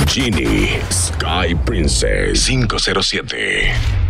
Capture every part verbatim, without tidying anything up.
Genie, Sky Princess cinco cero siete.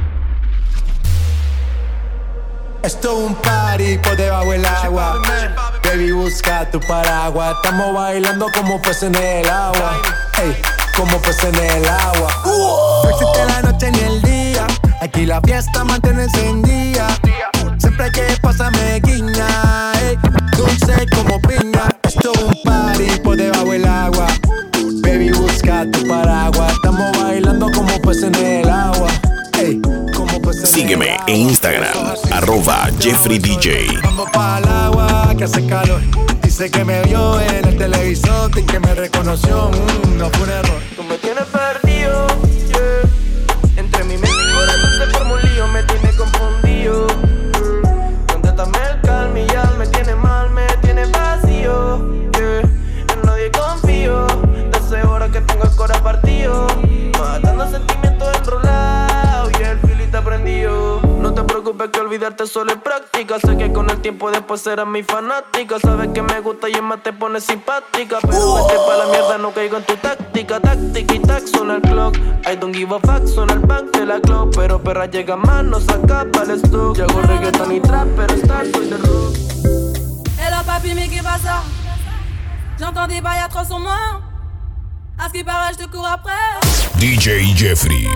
Esto es un party por debajo del agua. Baby, busca tu paraguas. Estamos bailando como peces en el agua. Hey, como peces en el agua. Uh, no existe la noche ni el día. Aquí la fiesta mantiene encendida. Siempre que pasa me guiña. Hey, dulce como piña. Esto es un party por debajo del agua. Baby, busca tu paraguas. Estamos bailando como peces en el agua. Hey, como peces en Sígueme el agua. en Instagram, arroba Jeffrey D J. Vamos para el agua que hace calor. Dice que me vio en el televisor y que me reconoció. Mm, no fue un error. Tú me tienes perdido, yeah. Entre mi mente y corazón se forma un lío. Me tiene confundido, yeah. Contéstame el calma y ya me tiene mal, me tiene vacío, yeah. En nadie confío. Desde horas que tengo el corazón partido. Matando sentimientos enrolados y el fili está prendido. No te preocupes que olvidarte solo es práctica. Sé que con el tiempo después serás mi fanática. Sabes que me gusta y es más te pone simpática. Pero vete pa' la mierda, no caigo en tu táctica. Táctica y tac, suena el clock. I don't give a fuck, suena el bank de la clock. Pero perra llega más, no saca para el stock. Yo hago reggaeton y trap, pero star soy de rock. Hello papi, mais qu'est-ce que ça? J'entends des bails à trois sur moi. À ce qui paraît, je te cours après. D J Jeffrey.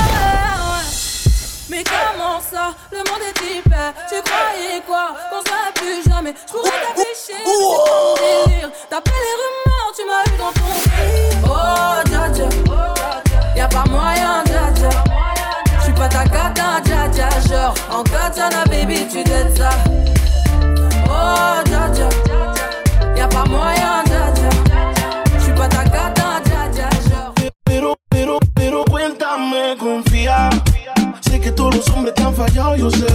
Mais comment ça, le monde est hyper. Tu croyais quoi, qu'on serait plus jamais. Je pourrais t'afficher, mais c'est ton délire. T'appelles les rumeurs, tu m'as eu dans ton lit. Oh, dja dja, y'a pas moyen, dja dja. J'suis pas ta cata, dja dja. Genre, en katana, baby, tu t'aides ça. Oh, dja dja, y'a pas moyen, dja dja. J'suis pas ta cata, dja dja. Genre. Pero, pero, pero cuéntame, confía. Sé que todos los hombres te han fallado, yo sé.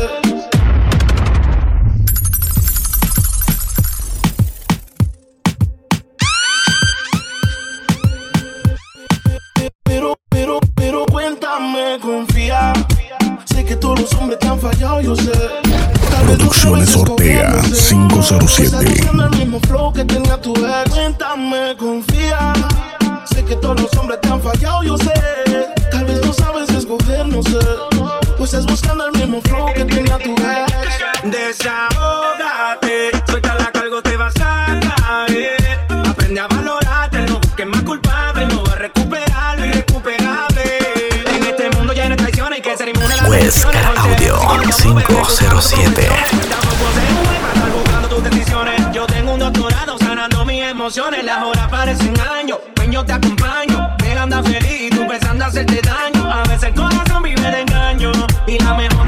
Pero, pero, pero cuéntame, confía. Sé que todos los hombres te han fallado, yo sé. Producciones Ortega cinco cero siete. El mismo flow que tenía tu ex. Cuéntame, confía. Sé que todos los hombres te han fallado, yo sé. Tal vez no sabes escoger, no sé. Pues es buscando el mismo flow que tenía tu ex. Desahógate, suelta la cargo, te vas a caer. Aprende a valorarte, no busques más culpable. No vas a recuperar lo irrecuperable. En este mundo ya no hay traición, hay que ser inmune a la Huesca Audio cinco cero siete. Yo tengo un doctorado sanando mis emociones. Las horas parecen años, ven yo te acompaño. Me anda feliz, tú pensando hacerte daño. A veces el corazón vive de engaño. Y la mejor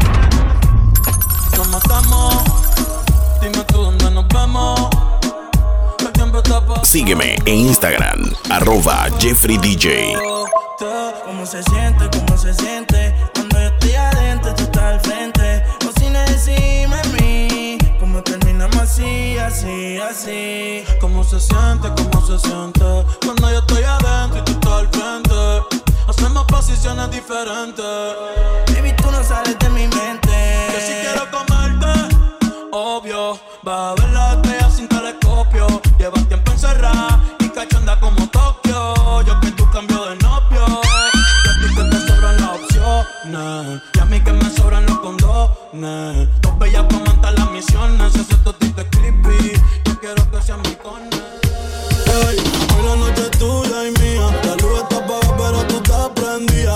nos matamos. Dime tú dónde nos vemos. El tiempo está pasando. Sígueme en Instagram, arroba Jeffrey D J. ¿Cómo se siente? ¿Cómo se siente? Cuando yo estoy adentro, tú estás al frente. Cocina encima de mí. ¿Cómo terminamos así, así, así? ¿Cómo se siente? ¿Cómo se siente? Cuando yo estoy adentro y tú estás al frente. Hacemos posiciones diferentes. Baby, tú no sales de mi mente. Que si quiero comerte, obvio. Vas a ver las estrellas sin telescopio. Llevas tiempo encerrada y cachonda como Tokio. Yo que tú cambio de novio. Y a ti que te sobran las opciones. Y a mí que me sobran los condones. Dos bellas para montar las misiones. Ese totito es creepy. Yo quiero que seas mi corner. Hey, hoy la noche es tuya y mía. La luz está apagada pero tú estás prendida.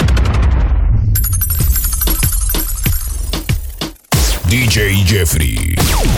D J Jeffrey.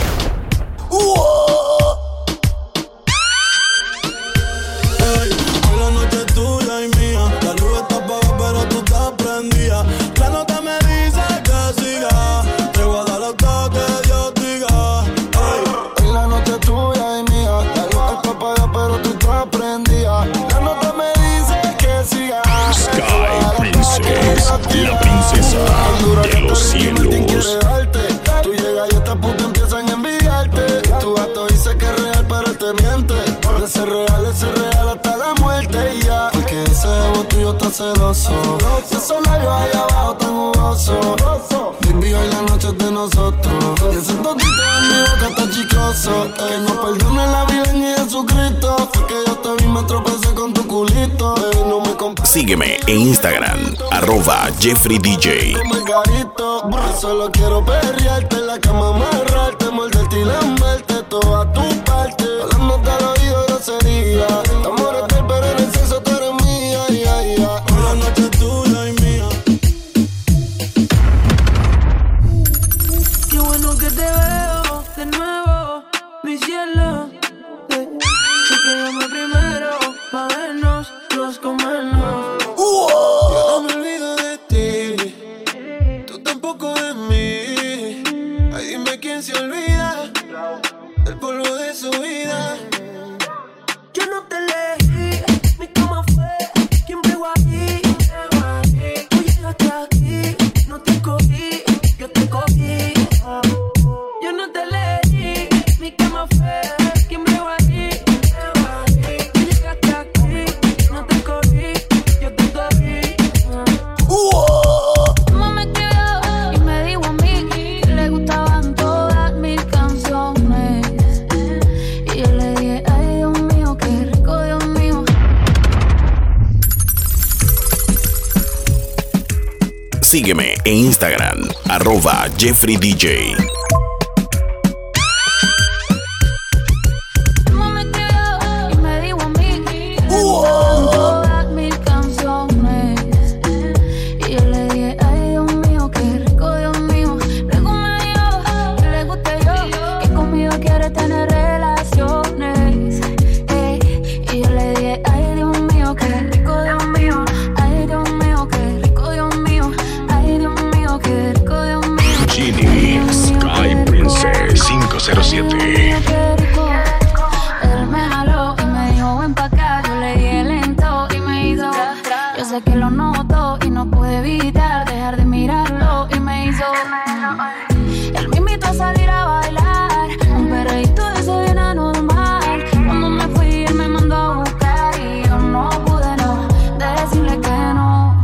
Hey, hoy la noche es tuya y mía. La luz está apagada pero tú estás prendida. La nota me dice que siga. Te voy a dar hasta que Dios diga. Hey, Hoy la noche es tuya y mía. La luz está apagada pero tú estás prendida. La nota me dice que siga. Sky Princess, la princesa de los cielos. Tú llegas y esta puta empiezan a envidiarte. Tu gato dice que es real pero él te miente. De ser real es ser real hasta la muerte y ya. Porque ese ego tuyo está celoso. Y esos labios allá abajo tan jugosos. Baby, hoy la noche es de nosotros. Y ese toquito en mi boca está chicoso. Que nos perdone la vida ni Jesucristo. que yo te vi me tropecé con tu culito. Baby, no me compares. Sígueme en Instagram, arroba Jeffrey D J. Margarito, solo quiero perrearte en la cama, amarrarte, morderte y lamberte toda tu parte. Hablándote al oído grosería. Amor es que pero en el sexo tú eres mía, ya, ya. Una noche tuya y mía. Qué bueno que te veo de nuevo, mi cielo. Eh, sé que llamo primero pa' vernos, los comernos. Yo no me olvido de ti, tú tampoco de mí. Ay, dime quién se olvida del polvo de su vida. Yo no te elegí, mi cama fue quien pegó aquí. Tú llegaste aquí, no te cogí, yo te cogí. Yo no te elegí, mi cama fue quien pegó aquí. Tú llegaste aquí, no te cogí, yo te cogí. Mamá me escribió y me dijo a mí que le gustaban todas mis canciones. Y yo le dije, ay Dios mío, qué rico, Dios mío. Sígueme en Instagram, arroba Jeffrey D J. Mamá me escribió y me dijo a mí que le gustaban todas mis canciones. Y yo le dije, ay Dios mío, qué rico, Dios mío. Luego me dijo que le guste yo, que conmigo quiere tener relaciones. Ey, y yo le dije, ay Dios mío, qué rico, Dios mío. Ay Dios mío, qué rico, Dios mío. Ay Dios mío, qué rico, Dios mío. Genie Sky Princess cinco cero siete. Qué rico. Él me jaló y me dijo ven pa' acá. Yo le dije lento y me hizo. Yo sé que lo noto y no pude evitar dejar de mirarlo y me hizo. Él me invitó a salir a bailar, un perreíto de ese bien anormal. Cuando me fui él me mandó a buscar y yo no pude no decirle que no.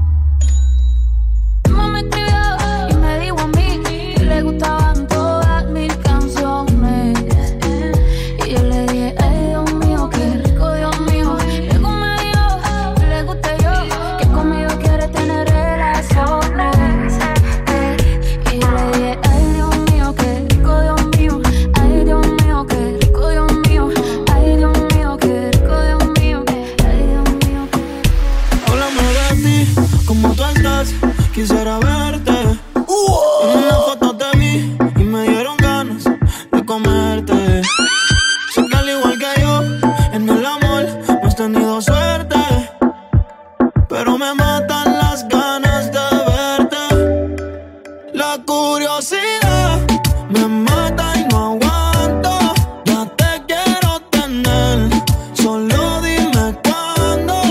Mamá me escribió y me dijo a mí que le gustaban todas mis canciones. Y yo le dije, ay Dios mío, qué rico, Dios mío. Luego me dijo que le guste yo, que conmigo quiere tener relaciones. Ey, y yo le dije, ay Dios mío, qué rico, Dios mío. Ay Dios mío, qué rico, Dios mío. Ay Dios mío, qué rico, Dios mío. Ay Dios mío, qué rico. Háblame de ti, cómo tú estás, quisiera verte. En una foto te vi y me dieron ganas de comerte. Sé que al igual que yo, en el amor no has tenido suerte, pero me matan las ganas de verte. La curiosidad me mata y no aguanto. Ya te quiero tener, solo dime cuándo.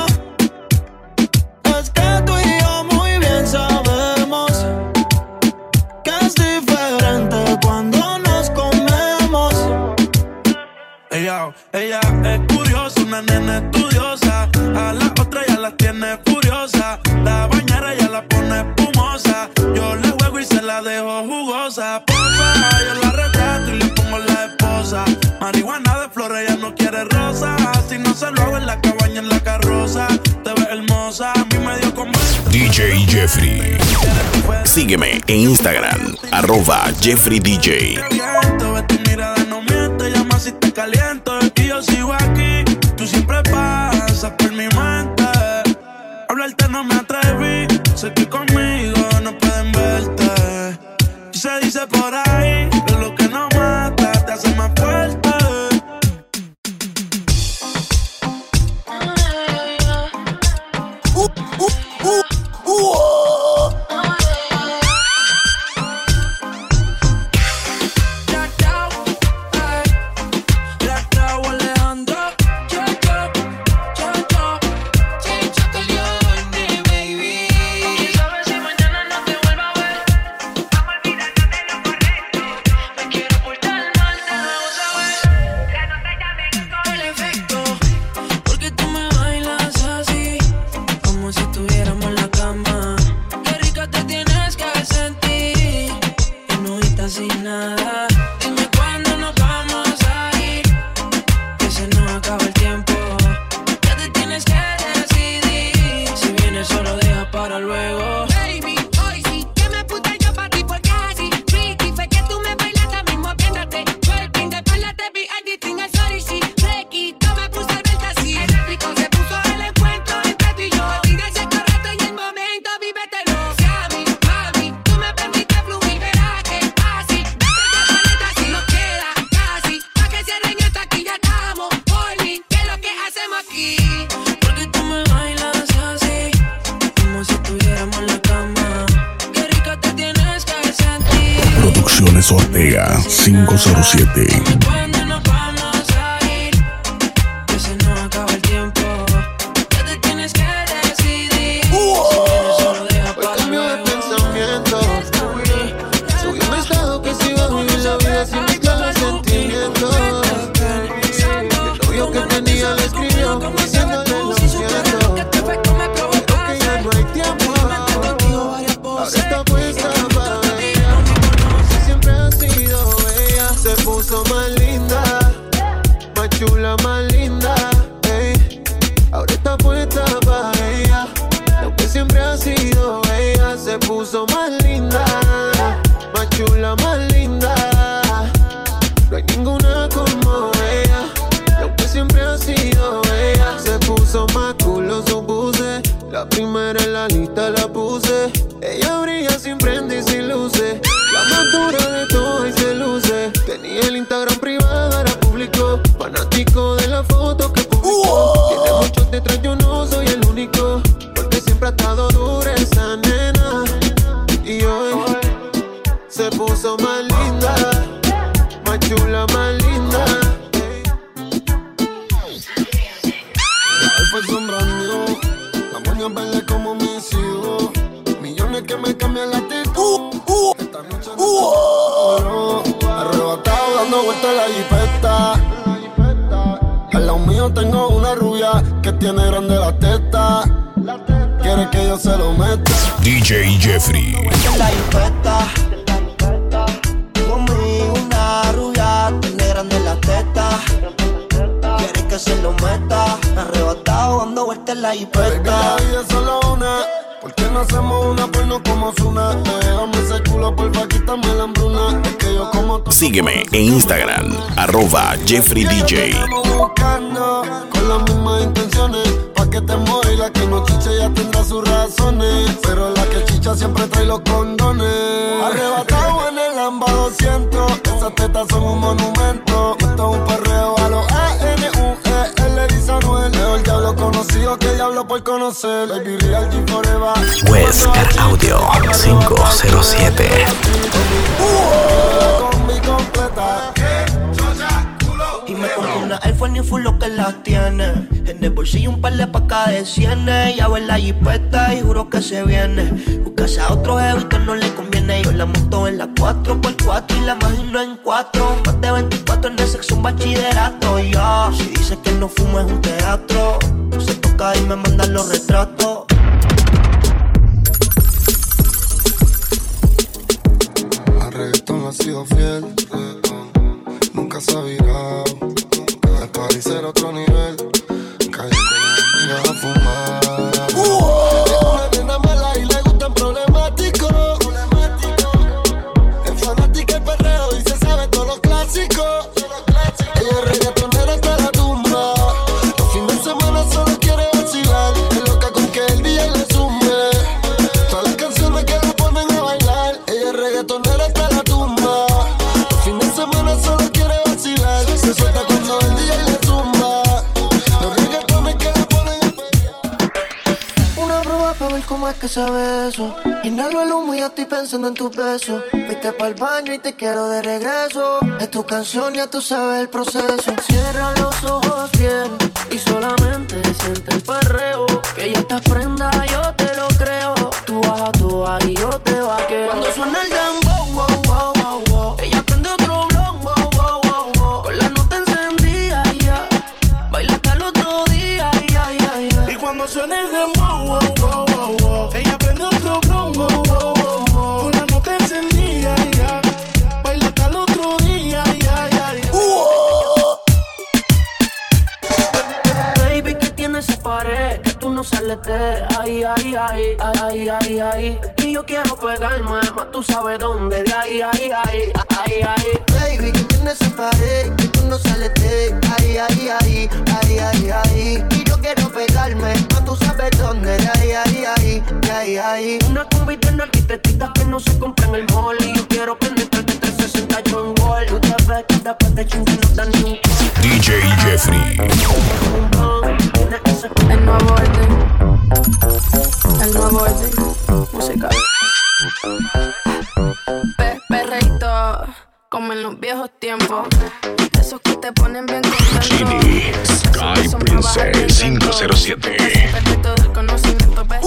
Es que tú y yo muy bien sabemos que es diferente cuando nos comemos. Ella, ella es curiosa, una nena estudiosa. A la otra ya la tiene furiosa. La bañera ya la pone espumosa. Yo le juego y se la dejo jugosa. Posa, yo la retrato y le pongo la esposa. Marihuana de flores, ella no quiere rosa. Si no se lo hago en la cabaña, en la carroza. Te ves hermosa, a mí me dio como D J Jeffrey. Sígueme en Instagram, arroba Jeffrey D J. Ve tu mirada no miente, llama si te caliento. Y yo sigo aquí, tú siempre pasas por mi mente. Hablarte no me atreví, sé que conmigo no pueden verte. Y se dice por ahí que lo que no mata te hace más fuerte. Black out, ay. Black out, Alejandro. Carlos Ortega cinco cero siete. ¿Cuándo nos vamos a ir? Que se nos acaba el tiempo. Ya te tienes que decidir. Si vienes solo deja para Cambio de luego. pensamiento. Subí un estado que si va a vivir la vida sin mezclar los sentimientos. El novio que tenía le escribió diciéndole lo siento. Porque ya no hay tiempo. Ahora está puesta para ella. Si siempre ha sido ella. Se puso más linda, más chula, más linda. Ey. Ahora está puesta para ella. Lo que siempre ha sido ella. Se puso más linda, más chula, más linda. No hay ninguna como ella. Lo que siempre ha sido ella. Se puso más culo, supuse. La primera en la lista la puse. Ella brilla sin prenda y sin luces. La más dura de todas y se luce. Tenía el Instagram privado, ahora público. Fanático de la foto que publicó. Tiene muchos detrás, yo no soy el único. Porque siempre ha estado dura esa nena. Y hoy se puso más linda, más chula, más linda. Él fue sombrando, la moña verde como mis hijos. Millones que me cambian la actitud. Esta noche no estoy arrebatado dando vueltas la jipeta. Al lado mío tengo una rubia que tiene grande la teta. Quiere que yo se lo meta. D J Jeffrey. La jipeta. Conmigo una rubia tiene grande la teta. Quiere que se lo meta. Arrebatado dando vueltas en la Baby, la jipeta. vida es solo una. ¿Por qué no hacemos una porno como Zuna? Déjame ese culo, porfa, quítame la hambruna. Es que yo como tú. Sígueme en Instagram, arroba Jeffrey D J. Estamos buscando con las mismas intenciones. Pa' que te mueva y la que no chicha ya tendrá sus razones. Pero la que chicha siempre trae los condones. Arrebatado en el Lamba doscientos. Esas tetas son un monumento. Esto es un perreo a los A N U E L. Dice Anuel. Leo el diablo conocido que diablo por conocer. Baby Real G Forever. Wesker Audio cinco cero siete. Combi completa. Y me compré una iPhone y full lo que las tiene. En el bolsillo un par de pacas de cienes. Ya en la jipeta y juro que se viene. Buscase a otro jefe que no le conviene. Yo la monto en la cuatro por cuatro y la imagino en cuatro. Más de veinticuatro en el sexo un bachillerato. Ya, si dice que no fumo es un teatro. Se toca y me mandan los retratos. Al reggaetón ha sido fiel, reggaetón nunca se ha virado. El party será otro nivel, calle con las amigas a fumar. Es una nena mala y le gustan problemáticos. Es fanática del perreo y se sabe todos los clásicos. Ella es reggaetonera hasta la tumba. Los fines de semana solo quiere vacilar. Es loca con que el D J le sume todas las canciones que la ponen a bailar. Ella es reggaetonera hasta la tumba. Los fines de semana solo quiere vacilar. Se suelta cuando el D J le zumba. Los reggaetones que la ponen a pelear. Una prueba para ver cómo es que sabe eso. Inhalo el humo y ya estoy pensando en tus besos. Vete pa'l baño y te quiero de regreso. Es tu canción, ya tú sabes el proceso. Cierra los ojos bien y solamente siente el perreo. Que ya estás prenda, yo te lo creo. Tú vas a tu y yo te vaqueo. Cuando suena el dembow, wow, wow, wow, wow. Ella prende otro blon, wow, wow, wow, wow. Con la nota encendida, ya. Baila hasta el otro día, ya, ya, ya. Y cuando suena el dembow, wow, wow, wow, wow. Ella prende otro blon, wow, wow, wow, wow. Con la nota encendida, ya. Baila hasta el otro día, ya, ya, ya. Baby, ¿qué tiene esa pared? Que tú no sales de ahí, ahí, ahí, ahí, ahí, ahí. Y yo quiero pegarme, más tú sabes dónde. De ahí, ahí, ahí, ahí, ahí. Baby, ¿qué tiene esa pared? Que tú no sales de ahí, ahí, ahí, ahí, ahí, ahí. Y yo quiero pegarme, más tú sabes dónde. De ahí, ahí, ahí, ahí, ahí. Una combi de arquitectitas que no se compra en el mall. Y yo quiero penetrarte trescientos sesenta yo en wall. Tú te ves que después de chingar no dan ni un D J Jeffrey. El nuevo orden, el nuevo orden musical. Pe- perreíto.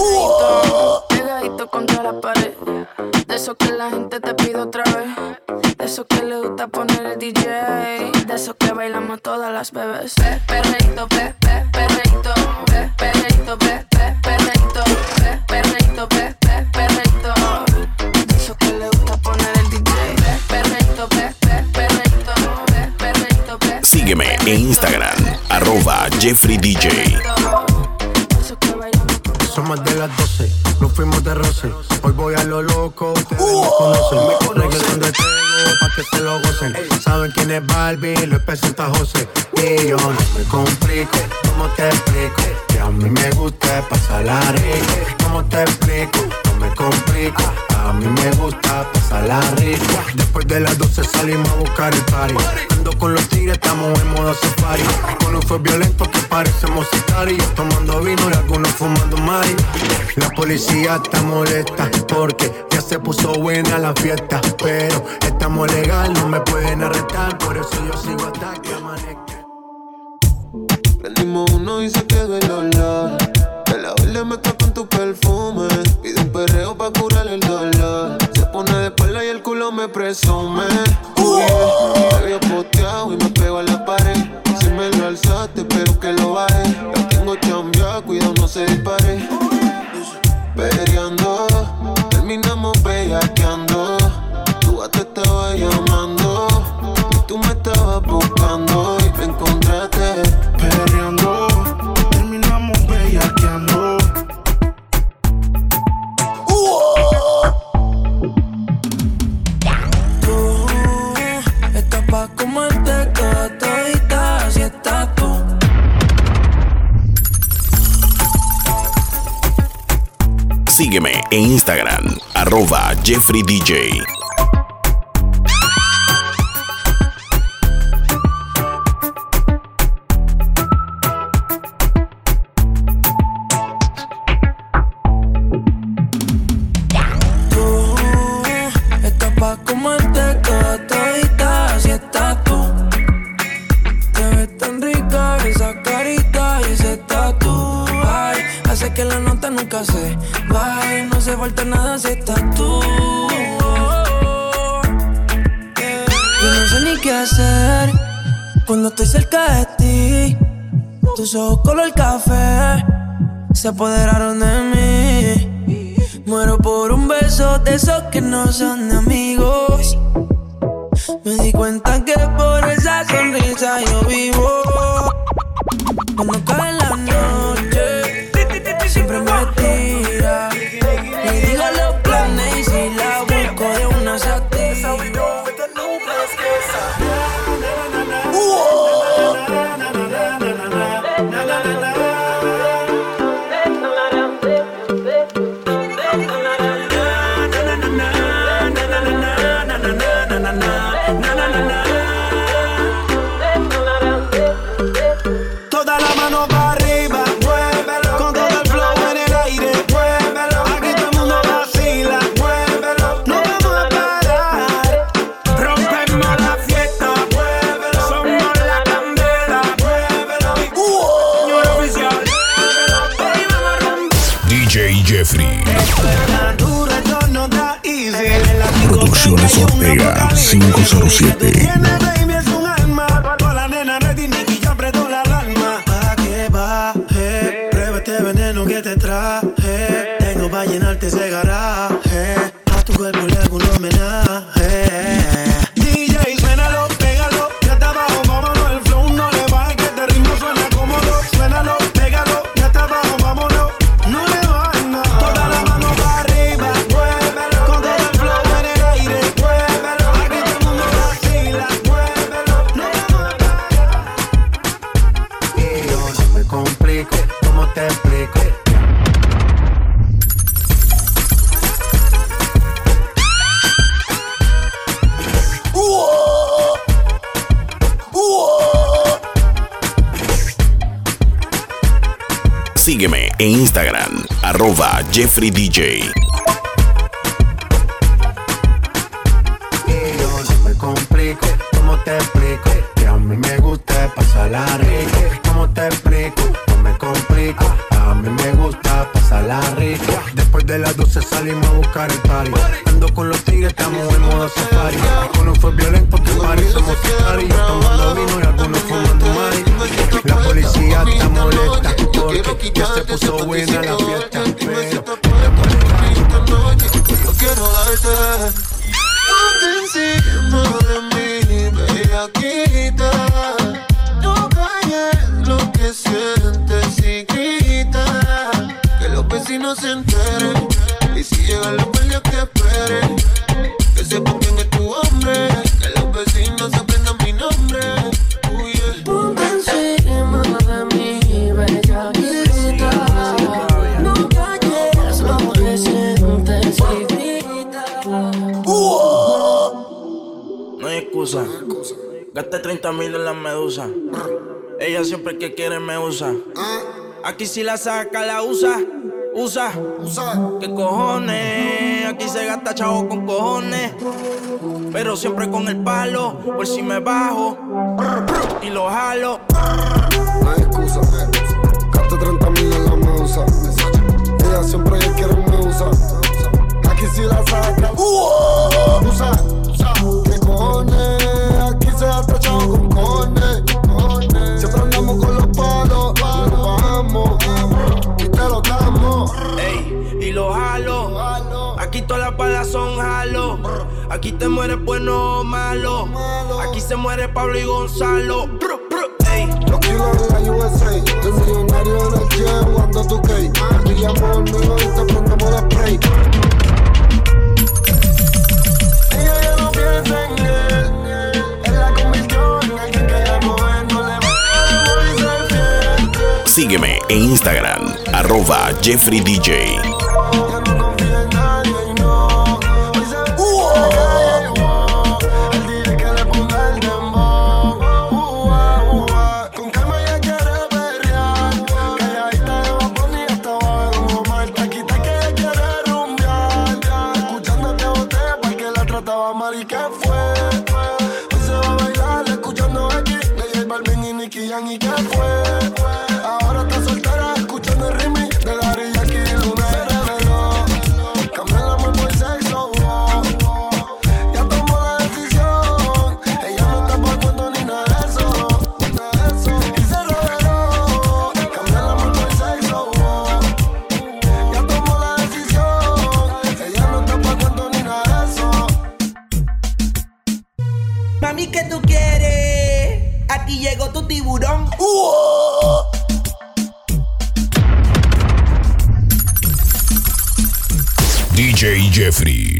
Pegadito, pegadito contra la pared. De eso que la gente te pide otra vez. De eso que le gusta poner el D J. De eso que bailamos todas las bebés. Pe, perreito, pe, pe, perreito, pe, perreito, pe, pe, perreito, pe, perreito, pe, pe, perreito. De eso que le gusta poner el D J. Pe, perreito, pe, pe, perreito, pe, perreito, pe. Sígueme en Instagram, arroba Jeffrey D J. Son más de las doce, nos fuimos de roce. Hoy voy a lo loco, ustedes me conocen. Reggaetón de tego, pa' que se lo gocen. Saben quién es Barbie, lo presenta José. Y yo no me complico, ¿cómo te explico? Que a mí me gusta pasarla rico. ¿Cómo te explico? No me complico. A mí me gusta pasarla rico. Después de las doce salimos a buscar el party. Ando con los tigres, estamos en modo safari. Con un fue violento que parecemos sicarios. Tomando vino y algunos fumando mari. La policía está molesta porque ya se puso buena la fiesta. Pero estamos legal, no me pueden arrestar. Por eso yo sigo hasta que amanezca. Prendimos uno y se quedó el olor. De la verde me con tu perfume. Pide un perreo pa' curar el dolor. Se pone de espalda y el culo me presume. Yeah. Te veo posteado y me pego a la pared. Si me lo alzaste, espero que lo baje. La tengo chambeada, cuidado no se dispare. Peleando, terminamos bellaqueando. Tu gata estaba llamando y tú me estabas buscando y me encontraste. Peleando, terminamos bellaqueando. Tú estás pa' comerte toda todita, así estás tú. Sígueme en Instagram, arroba Jeffrey D J. Tú estás pa' comerte toda todita, así estás tú. Te ves tan rica esa carita y ese tatu. Ay, hace que la nota nunca se baje. No hace falta nada si estás tú. Yo no sé ni qué hacer cuando estoy cerca de ti. Tus ojos color café se apoderaron de mí. Muero por un beso de esos que no son de amigos. Me di cuenta que por esa sonrisa yo vivo. Cuando cae la noche, siempre me tira. Le digo los planes y si la busco de una se activa. Toda la mano para arriba, muévelo. Con todo el flow en el aire, muévelo. Aquí todo el mundo vacila, muévelo. No vamos a parar, rompemos la fiesta, muévelo. Somos la candela, muévelo. Señor oficial, muévelo. D J Jeffrey. Duro, esto no da easy. Producciones Ortega cinco cero siete. Tiene baby, es un alma. Toda la nena ready, Nicky, yo aprieto la alarma. Pa' que baje, prueba este veneno que te traje. Tengo pa' llenarte ese garaje. A tu cuerpo le hago un homenaje. D J, suénalo, pégalo. Ya está abajo, vámonos. El flow no le baje, que este ritmo suena cómodo. Suénalo, pégalo. Ya está abajo, vámonos. No le bajes nada. Toda la mano para arriba, muévelo. Con todo el flow en el aire, muévelo. Aquí todo el mundo vacila, muévelo. No vamos a parar. Y yo no me complico, ¿cómo te explico? Sígueme en Instagram, arroba Jeffrey D J. Y yo no me complico, ¿cómo te explico? Que a mí me gusta pasarla rico. ¿Cómo te explico? No me complico, a mí me gusta pasarla la rica. Después de las doce salimos a buscar el party. Ando con los tigres, estamos en modo safari. Algunos fue violento, que party somos safari. Tomando vino y algunos fumando mari. La policía está molesta porque ya se puso buena la fiesta. Yo quiero darte, ponte encima de mí, bellaquita. No calles lo que sientes y grita. Que los vecinos se enteren. Y si llegan los peleas que esperen. Que sepan quién es tu hombre. Que los vecinos aprendan mi nombre. Uh, yeah. Ponte encima de mí, bellaquita. No calles lo que sientes y grita. No hay excusa. Gasté treinta mil en la medusa. Ella siempre que quiere me usa. Aquí si la saca, la usa. Usa. ¿Qué cojones? Aquí se gasta chavo con cojones. Pero siempre con el palo. Por si me bajo y lo jalo. No hay excusa. Gasté treinta mil en la medusa. Ella siempre que quiere me usa. Aquí si la saca. Usa. ¿Qué cojones? Aquí se gasta chavo con cojones. Siempre andamos con los palos. Y nos bajamos. Y te lo damos. Ey, y lo jalo. Aquí todas las balas son jalo. Aquí te mueres bueno o malo. Aquí se muere Pablo y Gonzalo. Ey. Los kilos en la U S A. El millonario en el jet jugando tu K. Pillamos el mío y te prendemos de spray. Ella ya no piensa en él. Él la convirtió en alguien que ya no es. No le va a morir fiel. Sígueme en Instagram, arroba Jeffrey D J. Ya no confía en nadie y no. Hoy se ve que él dice que le ponga el dembow. Con calma ella quiere perrear. Calladita de vapor y hasta abajo de Omar. Taquita que ella quiere rumbear. Escuchándote botella porque la trataba mal y que fue. Hoy se va a bailar escuchando aquí de J Balvin y Nicky Jam y que fue. Ahora está soltera escuchando el remix de Daddy Yankee y Luna se reveló. Cambió el amor por sexo, oh. Ya tomó la decisión. Ella no está pa' cuento ni nada de eso, nada de eso. Y se reveló. Cambió el amor por sexo, oh. Ya tomó la decisión. Ella no está pa' cuento ni nada de eso. Mami, ¿qué tú quieres? Aquí llegó tu tiburón. D J Jeffrey.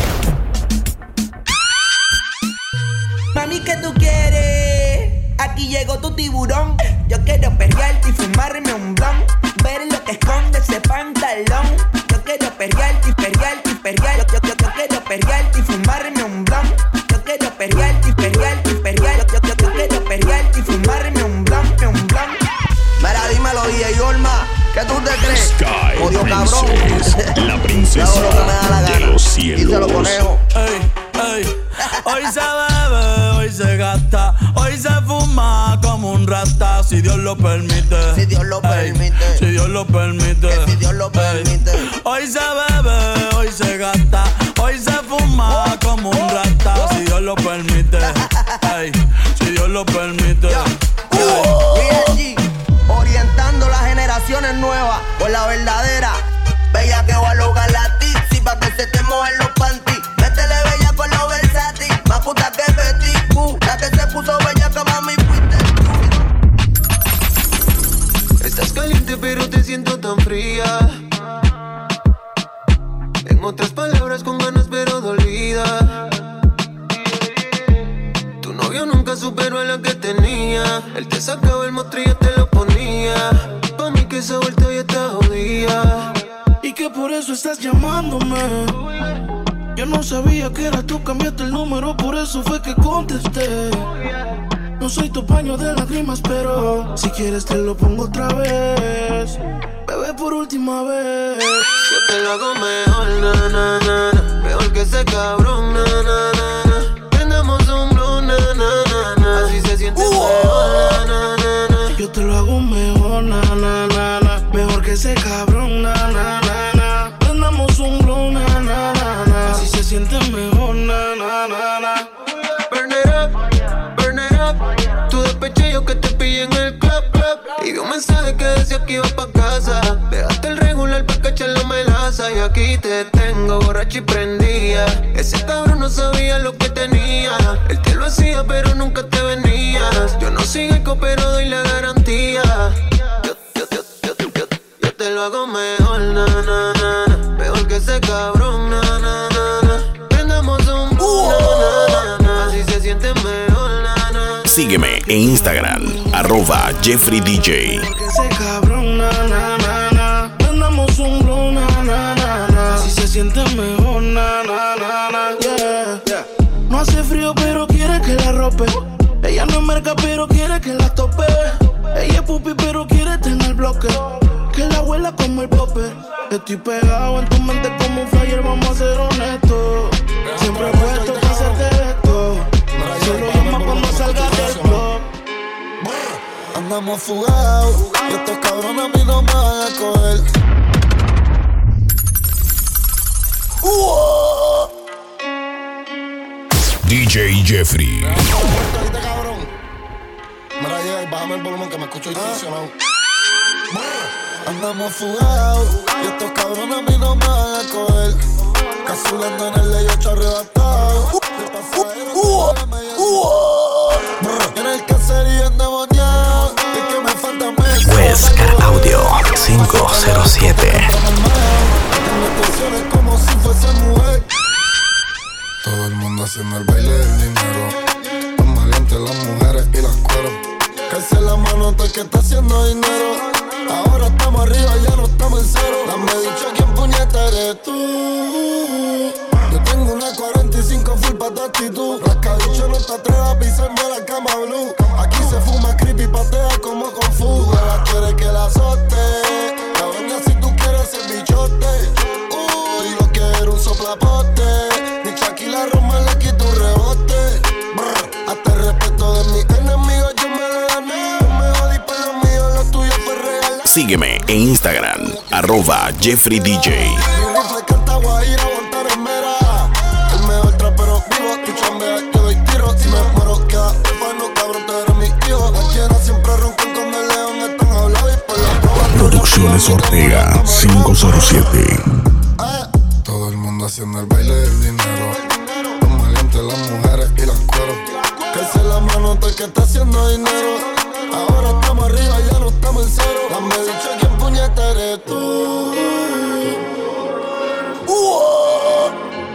Mami, ¿qué tú quieres? Aquí llegó tu tiburón. Yo quiero perrearte y fumarme un blon. Ver lo que esconde ese pantalón. Yo quiero perrearte y perrearte y perrear. Yo, yo, yo, yo quiero perrearte y fumarme un blon. Yo quiero perrearte y perrearte y perrear. Yo, yo, yo, yo quiero perrearte y fumarme un blon, un blon. Mira, dímelo, D J Olma, ¿qué tú te crees? Sky Odio Princess, cabrón. la princesa Yo hago lo que me da la de gana. los cielos. Díselo, conejo. Ey, ey. Hoy se bebe, hoy se gasta, hoy se fuma como un rata, si Dios lo permite. Si Dios lo Ey, permite. si Dios lo permite. Que si Dios lo Ey. permite. Hoy se bebe, hoy se gasta, hoy se fuma como un rata, si Dios lo permite. Ey, si Dios lo permite. B N G, orientando las generaciones nuevas por la verdadera. Bella que va a lograr la tipsy pa' que se te mojen los panties. Métele bella con los versátil, más puta que Betty Boo. La que se puso bella que mami fuiste tú. Estás caliente pero te siento tan fría. En otras palabras con ganas pero dolida. Tu novio nunca superó a la que tenía. Él te sacaba el mostrillo, te lo ponía. Pa' mí que esa vuelta ya está jodida. Y que por eso estás llamándome. Yo no sabía que era tú, cambiaste el número, por eso fue que contesté. No soy tu paño de lágrimas, pero si quieres te lo pongo otra vez. Bebé, por última vez. Yo te lo hago mejor, na, na, na, na. Mejor que ese cabrón, na, na, na, na. Prendamos un blue, na, na, na, na. Así se siente mejor, na, na, na, na. Yo te lo hago mejor, na, na, na, na. Mejor que Porque ese cabrón, na, na, na, na. Prendamos un blow, na, na, na, na. Así se siente mejor, na, na, na, na. Burn it up, burn it up. Tu despeché yo que te pillé en el club, club. Y vi un mensaje que decía que iba pa' casa. Dejaste el regular pa' cachar la melaza. Y aquí te tengo borracho y prendía. Ese cabrón no sabía lo que tenía. Él te lo hacía pero nunca te venías. Yo no sigo eco pero doy la garantía. Yo, yo, yo, yo, yo, yo, yo te lo hago mejor, na, na, na, na. Mejor que ese cabrón, na, na, na, na. Prendamos un boom, na, na, na, na. Así se siente mejor, na, na. Sígueme en Instagram, arroba Jeffrey D J. Porque ese cabrón, na, na, na, na. Prendamos un blow, na, na, na, na. Así se siente mejor, na, na, na, na. Yeah, yeah. No hace frío pero quiere que la rope. Ella no es merca pero quiere que la tope. Ella es pupi pero quiere tener bloque. Que la abuela como el popper. Estoy pegado en tu mente como un flyer, vamos a ser honestos. Siempre he puesto que hacerte esto. Solo llama cuando salga del blog. Andamos fugados y estos cabrones a mí no me van a coger. Uh-oh. D J Jeffrey. Mira, yeah, bájame el volumen que me escucho distorsionado. Andamos fugados y estos cabrones a mí no me van a coger. Casulando en el ley ocho arrebatado. De pasajero en el caserío endemoniado. Es que me falta meses. Huescar Audio cinco cero siete. Como si fuese mujer. Todo el mundo haciendo el baile del dinero. Tan valientes las mujeres y las cueros. Calce la mano todo el que está haciendo dinero. Ahora estamos arriba, ya no estamos en cero. Dame dicho quién puñeta eres tú. Yo tengo una cuarenta y cinco full pa' tu actitud. Rascabicho no te atrevas a pisarme la cama blue. Aquí se fuma creepy, patea como con fu. Ella quiere que la azote. Cabrón, si tú quieres el bichote. Uh, y lo quiero un soplapote. Dicho aquí la Roma le quito un rebote. Brr, hasta el respeto de mis enemigos yo me lo gané. Me jodí por lo mío, lo tuyo fue real. Sígueme en Instagram, arroba Jeffrey D J. Mi rifle canta guajira, Guantanamera. El mejor trapero vivo, tu chambea, yo doy tiro. Si me muero queda hermano, cabrón, tú eres mi hijo. Cualquiera siempre roncan con el león, están hablados y por la prueba. Producciones Ortega cinco cero siete. Todo el mundo haciendo el baile del dinero. Los valientes, las mujeres y las cueros. Calce la mano todo el que está haciendo dinero. Ahora estamos arriba, ya no estamos en cero. Dame dicho quién puñeta eres tú. Uh-oh.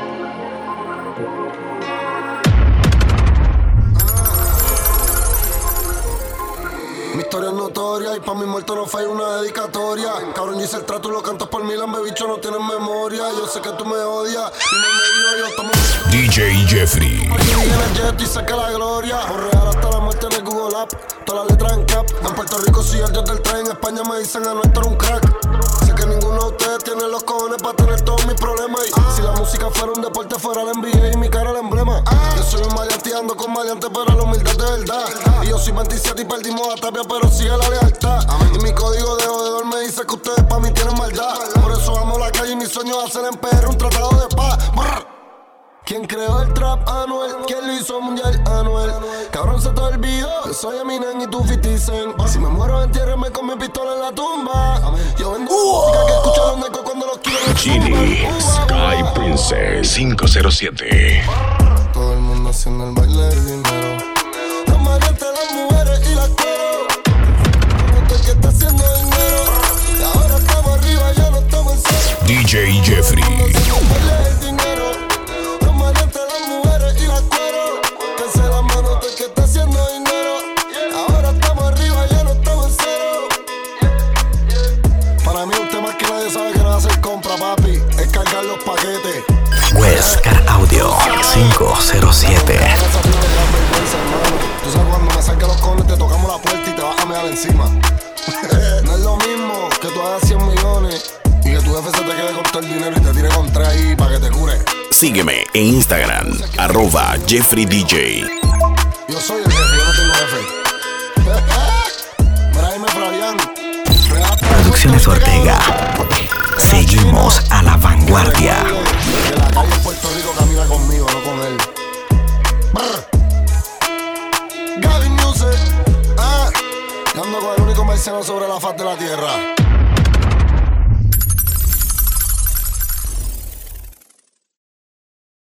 Mi historia es notoria y pa' mi muerto no falla una dedicatoria. Cabrón, yo hice el trato y lo cantas por mí, lambe bicho, no tienes memoria. Yo sé que tú me odias y no me dio, yo estamos... D J Jeffrey. Aquí viene el jet y saca la gloria. Por real hasta la muerte en el Google App. Todas las letras en cap. En Puerto Rico soy el dios del tren. En España me dicen a nuestro un crack. Sé que ninguno de ustedes tiene los cojones para tener todos mis problemas. Y si la música fuera un deporte, fuera el N B A y mi cara el emblema. Yo soy un maleante y ando con maleante, pero la humildad de verdad. Y yo soy veintisiete y perdimos a Tapia, pero sigue la lealtad. Y mi código de jodedor me dice que ustedes pa' mí tienen maldad. Por eso amo la calle y mi sueño es hacer en P R un tratado de paz. Brr. ¿Quién creó el trap? Anuel. ¿Quién lo hizo mundial? Anuel. Cabrón, se te olvidó. Yo soy Eminem y tú fifty Cent. Si me muero, entiérreme con mi pistola en la tumba. Yo vendo música que escucha los necos cuando los quiero. Genie Sky Princess cinco cero siete. Todo el mundo haciendo el baile del dinero. Los maleantes, las mujeres y las cueros. Usted que está haciendo dinero. Y ahora estamos arriba, ya no estamos en cero. D J Jeffrey. Huescar Audio cinco cero siete. Tú sabes cuando me saques los cones te tocamos la puerta y te vas a mear encima. No es lo mismo que tú hagas cien millones y que tu jefe se te quede con todo el dinero y te tire con tres ahí para que te cure. Sígueme en Instagram, arroba Jeffrey D J. Yo soy el jefe, yo no tengo jefe. Mira, ahí me Fabián. Kenneth Ortega. Seguimos a la vanguardia. De la calle en Puerto Rico camina conmigo, no con él. Gavin Music, ah, ando con el único marciano sobre la faz de la tierra.